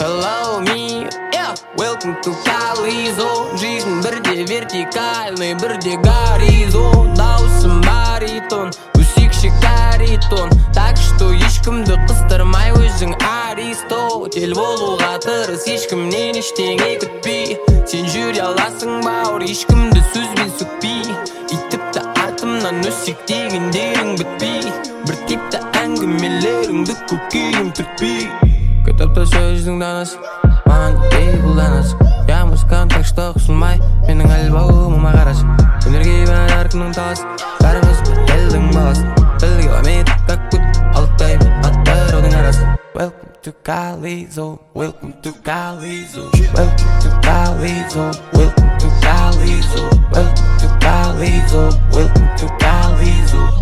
Hello me, yeah, welcome to Calizo. Жизнь бірде вертикальный, бірде горизон. Даусым баритон, өсекші каритон. Так что ешкімді қыстырмай өзің Аристотель болуға тырыс, ешкімнен ештеңе күтпей. Сен жүре аласың бауыр, ешкімді сөзбен сөкпей. И тіпті артымнан өсек дегендерің бітпей. Бір типті әңгімелеріңді көкейім түртпей. Кітапта сөздің данасы, маған ей бұл данасы. Я музыкант, так что қысылмай, менің альбомыма қарасы. Өнерге бәрін әркімнің таласы, бәріміз бір елдің баласы. Тілге қоймейді, как күт, алтай аттыраудың арасы. Welcome to Calizo, welcome to Calizo, welcome to Calizo, welcome to Calizo, welcome to Calizo, welcome to Calizo.